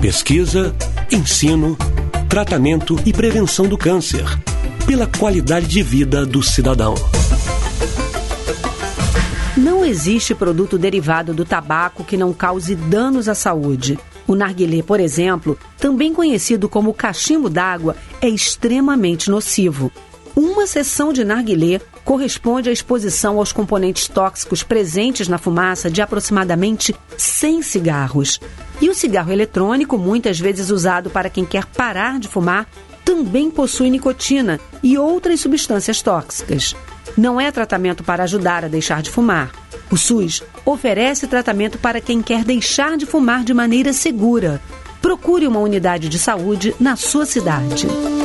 Pesquisa, ensino, tratamento e prevenção do câncer, pela qualidade de vida do cidadão. Não existe produto derivado do tabaco que não cause danos à saúde. O narguilé, por exemplo, também conhecido como cachimbo d'água, é extremamente nocivo. Uma sessão de narguilé corresponde à exposição aos componentes tóxicos presentes na fumaça de aproximadamente 100 cigarros. E o cigarro eletrônico, muitas vezes usado para quem quer parar de fumar, também possui nicotina e outras substâncias tóxicas. Não é tratamento para ajudar a deixar de fumar. O SUS oferece tratamento para quem quer deixar de fumar de maneira segura. Procure uma unidade de saúde na sua cidade.